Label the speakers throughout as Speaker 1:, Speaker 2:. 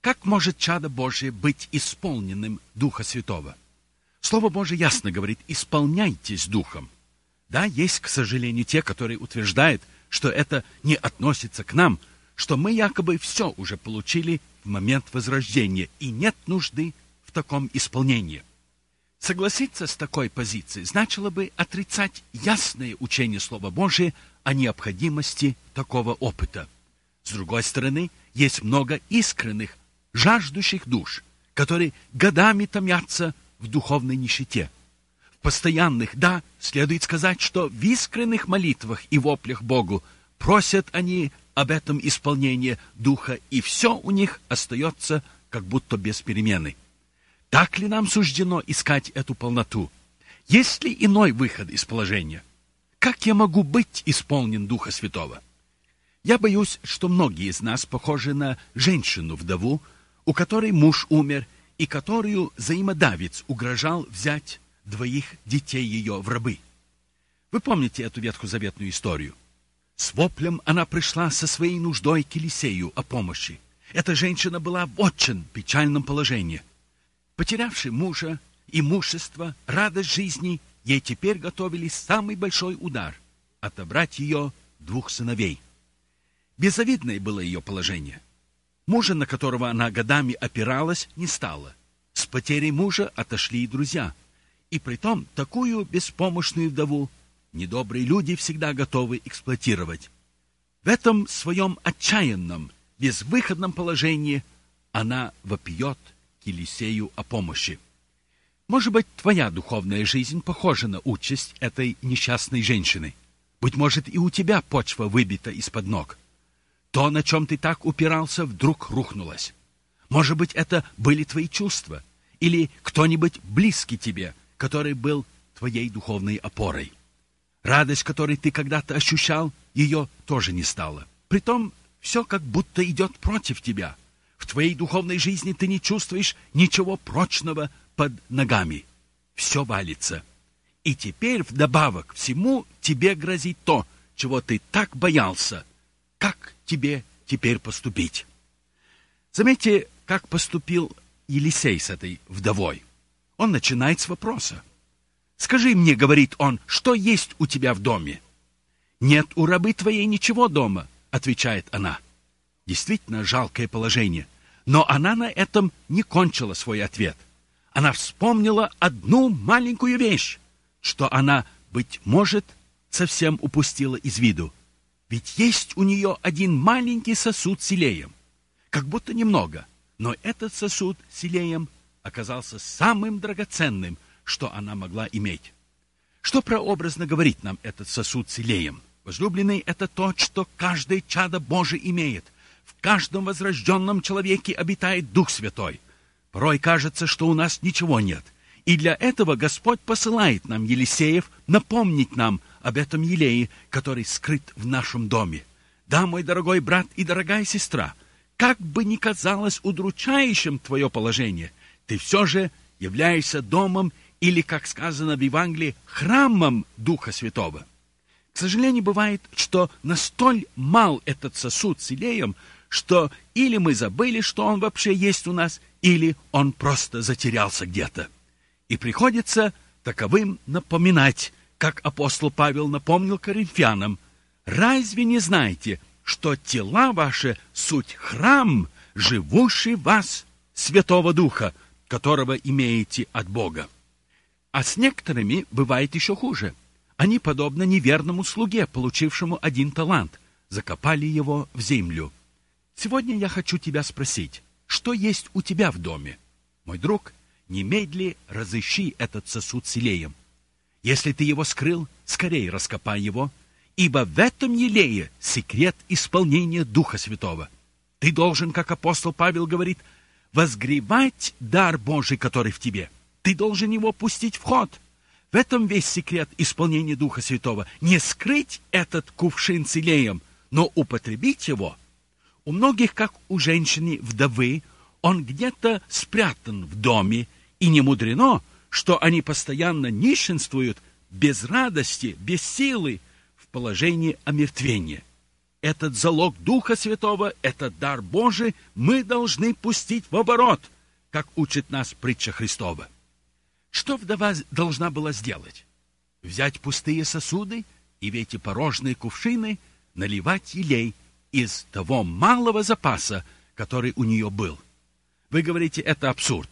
Speaker 1: Как может чадо Божие быть исполненным Духа Святого? Слово Божие ясно говорит: исполняйтесь Духом. Да, есть, к сожалению, те, которые утверждают, что это не относится к нам, что мы якобы все уже получили в момент возрождения, и нет нужды в таком исполнении. Согласиться с такой позицией значило бы отрицать ясное учение Слова Божия о необходимости такого опыта. С другой стороны, есть много искренних, жаждущих душ, которые годами томятся в духовной нищете. В постоянных, да, следует сказать, что в искренних молитвах и воплях Богу просят они об этом исполнении Духа, и все у них остается как будто без перемены. Так ли нам суждено искать эту полноту? Есть ли иной выход из положения? Как я могу быть исполнен Духа Святого? Я боюсь, что многие из нас похожи на женщину-вдову, у которой муж умер, и которую взаимодавец угрожал взять 2 детей ее в рабы. Вы помните эту ветхозаветную историю? С воплем она пришла со своей нуждой к Елисею о помощи. Эта женщина была в очень печальном положении. Потерявши мужа, имущество, радость жизни, ей теперь готовили самый большой удар — отобрать ее 2 сыновей. Беззавидное было ее положение. Мужа, на которого она годами опиралась, не стало. С потерей мужа отошли и друзья. И притом такую беспомощную вдову недобрые люди всегда готовы эксплуатировать. В этом своем отчаянном, безвыходном положении она вопиет к Елисею о помощи. Может быть, твоя духовная жизнь похожа на участь этой несчастной женщины. Быть может, и у тебя почва выбита из-под ног. То, на чем ты так упирался, вдруг рухнулось. Может быть, это были твои чувства, или кто-нибудь близкий тебе, который был твоей духовной опорой. Радость, которую ты когда-то ощущал, ее тоже не стало. Притом, все как будто идет против тебя. В твоей духовной жизни ты не чувствуешь ничего прочного под ногами. Все валится. И теперь, вдобавок к всему, тебе грозит то, чего ты так боялся. Как тебе теперь поступить? Заметьте, как поступил Елисей с этой вдовой. Он начинает с вопроса. «Скажи мне, — говорит он, — что есть у тебя в доме?» «Нет у рабы твоей ничего дома, — отвечает она». Действительно жалкое положение. Но она на этом не кончила свой ответ. Она вспомнила одну маленькую вещь, что она, быть может, совсем упустила из виду. Ведь есть у нее один маленький сосуд с елеем. Как будто немного, но этот сосуд с елеем оказался самым драгоценным, что она могла иметь. Что прообразно говорит нам этот сосуд с елеем? Возлюбленный, это то, что каждое чадо Божие имеет. В каждом возрожденном человеке обитает Дух Святой. Порой кажется, что у нас ничего нет. И для этого Господь посылает нам Елисеев напомнить нам об этом елее, который скрыт в нашем доме. Да, мой дорогой брат и дорогая сестра, как бы ни казалось удручающим твое положение, ты все же являешься домом или, как сказано в Евангелии, храмом Духа Святого. К сожалению, бывает, что настоль мал этот сосуд с елеем, что или мы забыли, что он вообще есть у нас, или он просто затерялся где-то. И приходится таковым напоминать, как апостол Павел напомнил коринфянам: «Разве не знаете, что тела ваши суть храм, живущий в вас Святого Духа, которого имеете от Бога?» А с некоторыми бывает еще хуже. Они, подобно неверному слуге, получившему 1 талант, закопали его в землю. Сегодня я хочу тебя спросить, что есть у тебя в доме? Мой друг, немедли разыщи этот сосуд с елеем. Если ты его скрыл, скорее раскопай его, ибо в этом елее секрет исполнения Духа Святого. Ты должен, как апостол Павел говорит, возгревать дар Божий, который в тебе. Ты должен его пустить в ход. В этом весь секрет исполнения Духа Святого. Не скрыть этот кувшин с елеем, но употребить его. У многих, как у женщины-вдовы, он где-то спрятан в доме, и не мудрено, что они постоянно нищенствуют, без радости, без силы, в положении омертвения. этот залог Духа Святого, этот дар Божий мы должны пустить в оборот, как учит нас притча Христова. Что вдова должна была сделать? Взять пустые сосуды и в эти порожние кувшины наливать елей из того малого запаса, который у нее был. Вы говорите, это абсурд.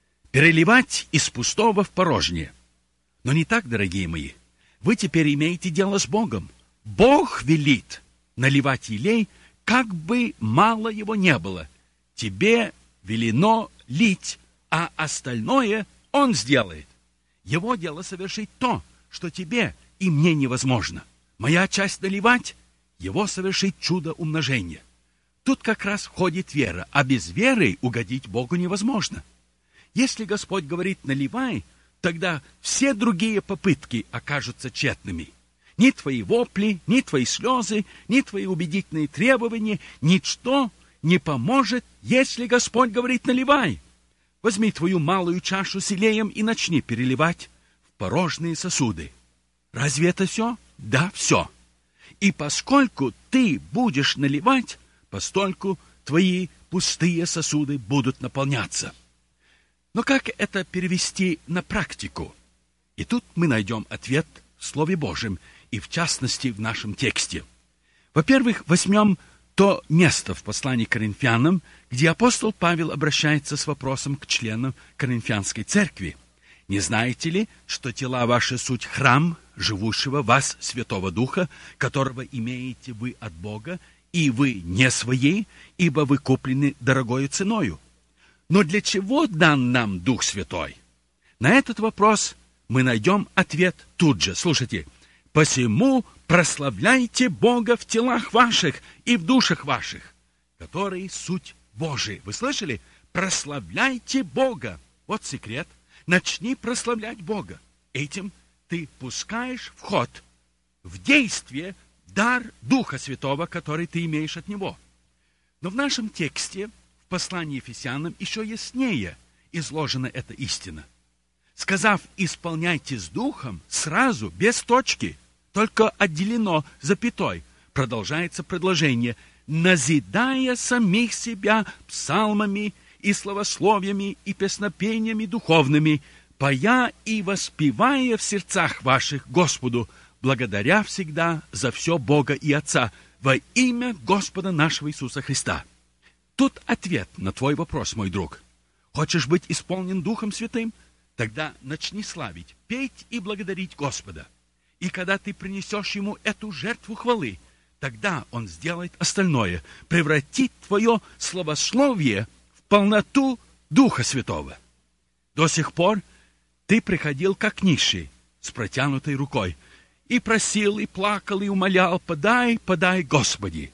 Speaker 1: Переливать из пустого в порожнее. Но не так, дорогие мои. Вы теперь имеете дело с Богом. Бог велит наливать елей, как бы мало его не было. Тебе велено лить, а остальное Он сделает. Его дело совершить то, что тебе и мне невозможно. Моя часть наливать, его совершить чудо умножения. Тут как раз входит вера, а без веры угодить Богу невозможно. Если Господь говорит «наливай», тогда все другие попытки окажутся тщетными. Ни твои вопли, ни твои слезы, ни твои убедительные требования, ничто не поможет, если Господь говорит «наливай». Возьми твою малую чашу с елеем и начни переливать в порожние сосуды. Разве это все? Да, все. И поскольку ты будешь наливать, постольку твои пустые сосуды будут наполняться. Но как это перевести на практику? И тут мы найдем ответ в Слове Божьем, и в частности в нашем тексте. Во-первых, возьмем то место в послании к Коринфянам, где апостол Павел обращается с вопросом к членам Коринфянской церкви. «Не знаете ли, что тела ваши суть храм живущего в вас Святого Духа, которого имеете вы от Бога, и вы не свои, ибо вы куплены дорогою ценою? Но для чего дан нам Дух Святой?» На этот вопрос мы найдем ответ тут же. Слушайте. «Посему прославляйте Бога в телах ваших и в душах ваших, которые суть Божии». Вы слышали? Прославляйте Бога. Вот секрет. Начни прославлять Бога. Этим ты пускаешь в ход, в действие дар Духа Святого, который ты имеешь от Него. Но в нашем тексте, в послании Ефесянам, еще яснее изложена эта истина. Сказав «исполняйте с Духом», сразу, без точки, только отделено запятой, продолжается предложение, назидая самих себя псалмами и славословиями и песнопениями духовными, поя и воспевая в сердцах ваших Господу, благодаря всегда за все Бога и Отца, во имя Господа нашего Иисуса Христа. Тут ответ на твой вопрос, мой друг. Хочешь быть исполнен Духом Святым? Тогда начни славить, петь и благодарить Господа. И когда ты принесешь Ему эту жертву хвалы, тогда Он сделает остальное, превратит твое славословие в полноту Духа Святого. До сих пор ты приходил как нищий, с протянутой рукой, и просил, и плакал, и умолял: «Подай, подай, Господи».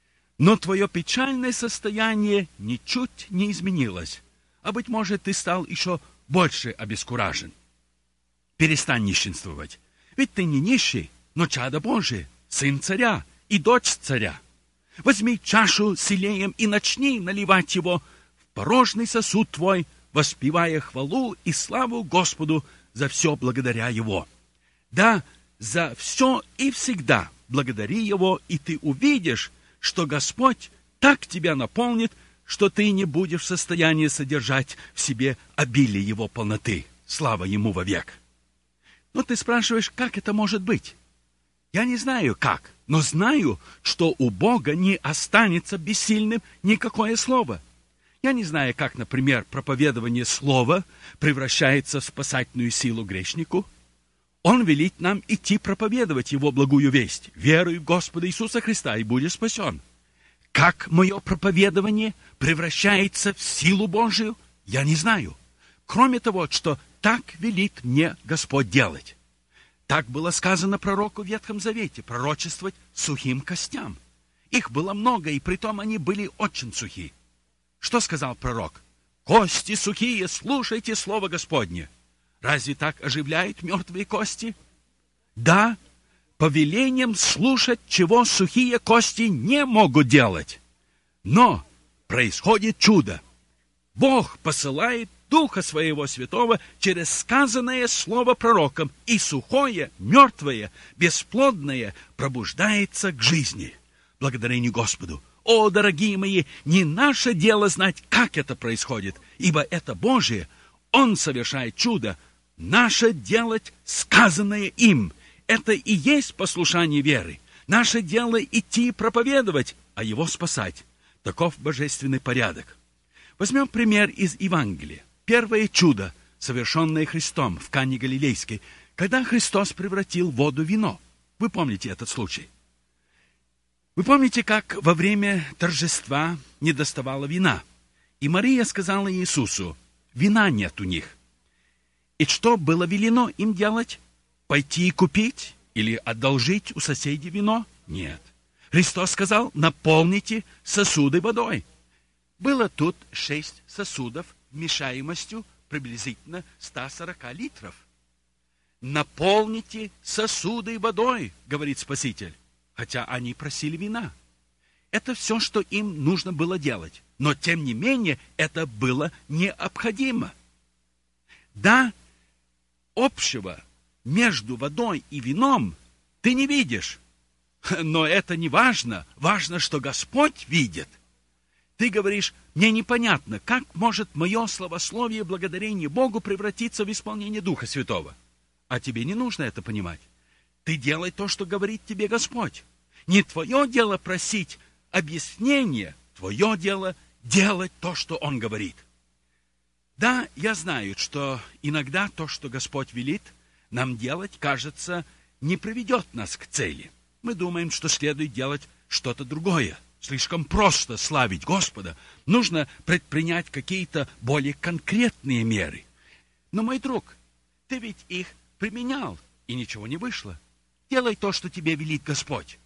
Speaker 1: Но твое печальное состояние ничуть не изменилось, а, быть может, ты стал еще больше обескуражен. Перестань нищенствовать. Ведь ты не нищий, но чадо Божие, сын царя и дочь царя. Возьми чашу с елеем и начни наливать его в порожный сосуд твой, воспевая хвалу и славу Господу за все благодаря Его. Да, за все и всегда благодари Его, и ты увидишь, что Господь так тебя наполнит, что ты не будешь в состоянии содержать в себе обилие Его полноты. Слава Ему вовек. Но ты спрашиваешь, как это может быть? Я не знаю как, но знаю, что у Бога не останется бессильным никакое слово. Я не знаю, как, например, проповедование слова превращается в спасательную силу грешнику. Он велит нам идти проповедовать Его благую весть. Веруй в Господа Иисуса Христа, и будешь спасен. Как мое проповедование превращается в силу Божию, я не знаю. Кроме того, что так велит мне Господь делать. Так было сказано пророку в Ветхом Завете, пророчествовать сухим костям. Их было много, и притом они были очень сухи. Что сказал пророк? «Кости сухие, слушайте слово Господне». Разве так оживляют мертвые кости? Да, повелением слушать, чего сухие кости не могут делать. Но происходит чудо. Бог посылает Духа Своего Святого через сказанное слово пророком, и сухое, мертвое, бесплодное пробуждается к жизни. благодарению Господу. О, дорогие мои, не наше дело знать, как это происходит, ибо это Божие. Он совершает чудо. Наше делать сказанное им. Это и есть послушание веры. Наше дело идти проповедовать, а его спасать. Таков божественный порядок. Возьмем пример из Евангелия. Первое чудо, совершенное Христом в Кане Галилейской, когда Христос превратил воду в вино. Вы помните этот случай? Вы помните, как во время торжества недоставало вина? И Мария сказала Иисусу: вина нет у них. И что было велено им делать? Пойти и купить или одолжить у соседей вино? Нет. Христос сказал: наполните сосуды водой. Было тут 6 сосудов вмещаемостью приблизительно 140 литров. Наполните сосуды водой, говорит Спаситель, хотя они просили вина. Это все, что им нужно было делать. Но, тем не менее, это было необходимо. Да, общего между водой и вином ты не видишь. Но это не важно. Важно, что Господь видит. Ты говоришь: мне непонятно, как может мое славословие и благодарение Богу превратиться в исполнение Духа Святого. А тебе не нужно это понимать. Ты делай то, что говорит тебе Господь. Не твое дело просить объяснения, твое дело делать то, что Он говорит. Да, я знаю, что иногда то, что Господь велит нам делать, кажется, не приведет нас к цели. Мы думаем, что следует делать что-то другое. Слишком просто славить Господа. Нужно предпринять какие-то более конкретные меры. Но, мой друг, ты ведь их применял, и ничего не вышло. Делай то, что тебе велит Господь.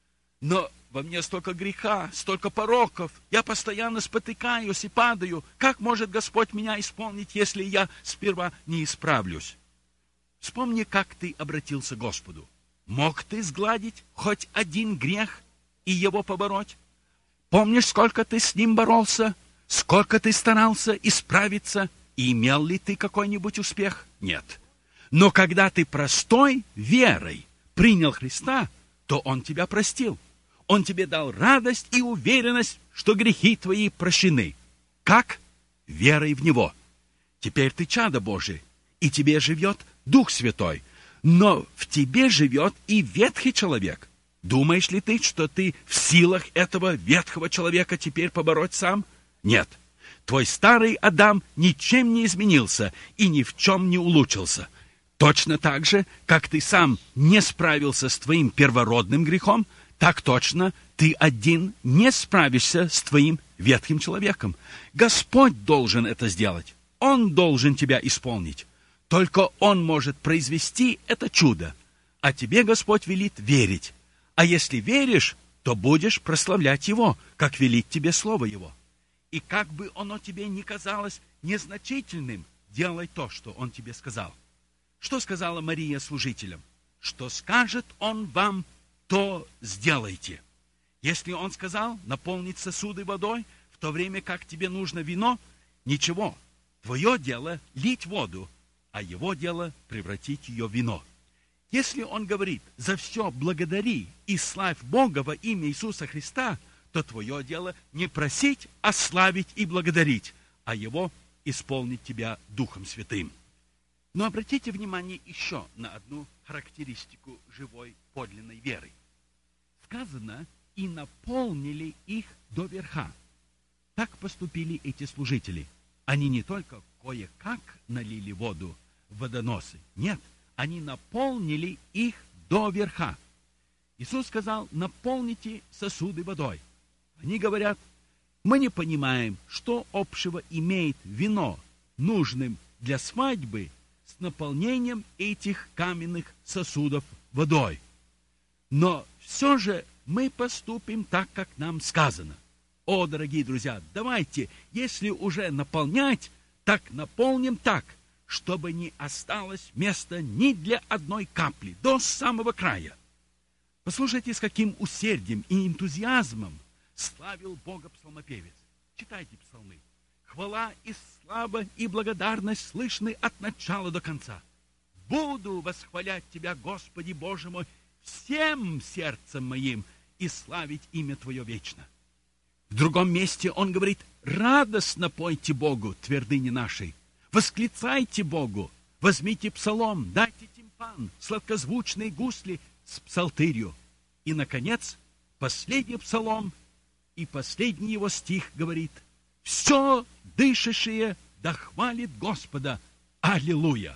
Speaker 1: Но во мне столько греха, столько пороков. Я постоянно спотыкаюсь и падаю. Как может Господь меня исполнить, если я сперва не исправлюсь? Вспомни, как ты обратился к Господу. Мог ты сгладить хоть один грех и его побороть? Помнишь, сколько ты с ним боролся? Сколько ты старался исправиться? И имел ли ты какой-нибудь успех? Нет. Но когда ты простой верой принял Христа, то Он тебя простил. Он тебе дал радость и уверенность, что грехи твои прощены. Как? Верой в Него. Теперь ты чадо Божие, и тебе живет Дух Святой. Но в тебе живет и ветхий человек. Думаешь ли ты, что ты в силах этого ветхого человека теперь побороть сам? Нет. Твой старый Адам ничем не изменился и ни в чем не улучшился. Точно так же, как ты сам не справился с твоим первородным грехом, так точно ты один не справишься с твоим ветхим человеком. Господь должен это сделать. Он должен тебя исполнить. Только Он может произвести это чудо. А тебе Господь велит верить. А если веришь, то будешь прославлять Его, как велит тебе Слово Его. И как бы оно тебе ни казалось незначительным, делай то, что Он тебе сказал. Что сказала Мария служителям? Что скажет Он вам, то сделайте. Если Он сказал наполнить сосуды водой, в то время как тебе нужно вино, ничего. Твое дело лить воду, а Его дело превратить ее в вино. Если Он говорит: за все благодари и славь Бога во имя Иисуса Христа, то твое дело не просить, а славить и благодарить, а Его исполнить тебя Духом Святым. Но обратите внимание еще на одну характеристику живой подлинной веры. Сказано: и наполнили их доверха. Так поступили эти служители. Они не только кое-как налили воду в водоносы. Нет, они наполнили их доверха. Иисус сказал: наполните сосуды водой. Они говорят: мы не понимаем, что общего имеет вино, нужным для свадьбы, с наполнением этих каменных сосудов водой. Но все же мы поступим так, как нам сказано. О, дорогие друзья, давайте, если уже наполнять, так наполним так, чтобы не осталось места ни для одной капли, до самого края. Послушайте, с каким усердием и энтузиазмом славил Бога псалмопевец. Читайте псалмы. Хвала и слава и благодарность слышны от начала до конца. Буду восхвалять Тебя, Господи Боже мой, всем сердцем моим и славить имя Твое вечно. В другом месте он говорит: радостно пойте Богу, твердыни нашей, восклицайте Богу, возьмите псалом, дайте тимпан, сладкозвучные гусли с псалтырью. И, наконец, последний псалом и последний его стих говорит: все дышащее да хвалит Господа. Аллилуйя!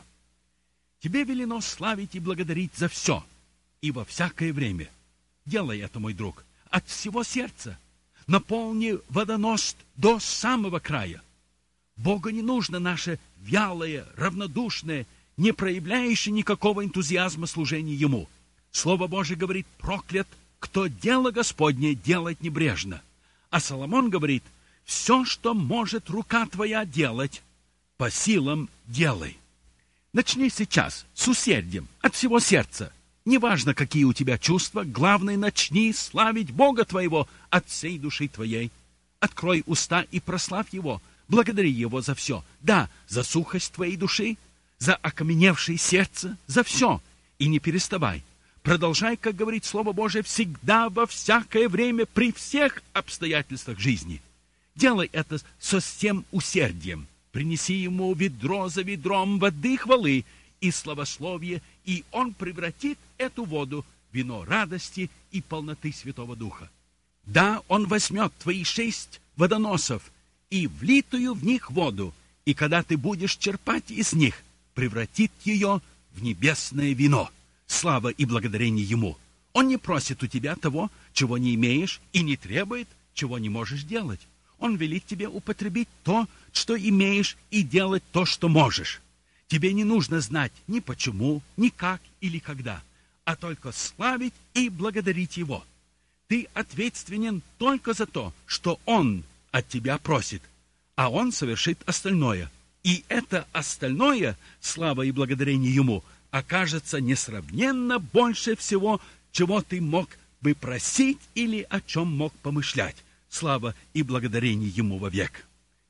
Speaker 1: Тебе велено славить и благодарить за все и во всякое время. Делай это, мой друг, от всего сердца. Наполни водонос до самого края. Богу не нужно наше вялое, равнодушное, не проявляющее никакого энтузиазма служение Ему. Слово Божие говорит: проклят, кто дело Господне делает небрежно. А Соломон говорит: все, что может рука твоя делать, по силам делай. Начни сейчас с усердием, от всего сердца. Неважно, какие у тебя чувства, главное, начни славить Бога твоего от всей души твоей. Открой уста и прославь Его, благодари Его за все. Да, за сухость твоей души, за окаменевшее сердце, за все. И не переставай. Продолжай, как говорит Слово Божие, всегда, во всякое время, при всех обстоятельствах жизни. Делай это со всем усердием. Принеси Ему ведро за ведром воды хвалы и славословие, и Он превратит эту воду в вино радости и полноты Святого Духа. Да, Он возьмет твои 6 водоносов и влитую в них воду, и когда ты будешь черпать из них, превратит ее в небесное вино. Слава и благодарение Ему. Он не просит у тебя того, чего не имеешь, и не требует, чего не можешь делать. Он велит тебе употребить то, что имеешь, и делать то, что можешь. Тебе не нужно знать ни почему, ни как или когда, а только славить и благодарить Его. Ты ответственен только за то, что Он от тебя просит, а Он совершит остальное. И это остальное, слава и благодарение Ему, окажется несравненно больше всего, чего ты мог бы просить или о чем мог помышлять. Слава и благодарение Ему вовек.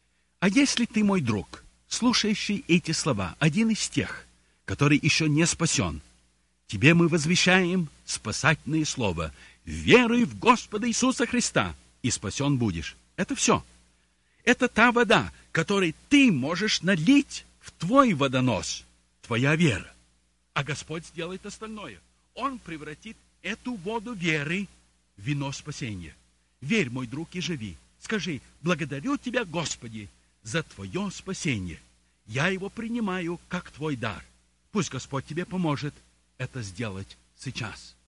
Speaker 1: А если ты, мой друг, слушающий эти слова, один из тех, который еще не спасен, тебе мы возвещаем спасательное слово: веруй в Господа Иисуса Христа, и спасен будешь. Это все. Это та вода, которой ты можешь налить в твой водонос, твоя вера. А Господь сделает остальное. Он превратит эту воду веры в вино спасения. Верь, мой друг, и живи. Скажи: благодарю Тебя, Господи, за Твое спасение. Я его принимаю как Твой дар. Пусть Господь тебе поможет это сделать сейчас.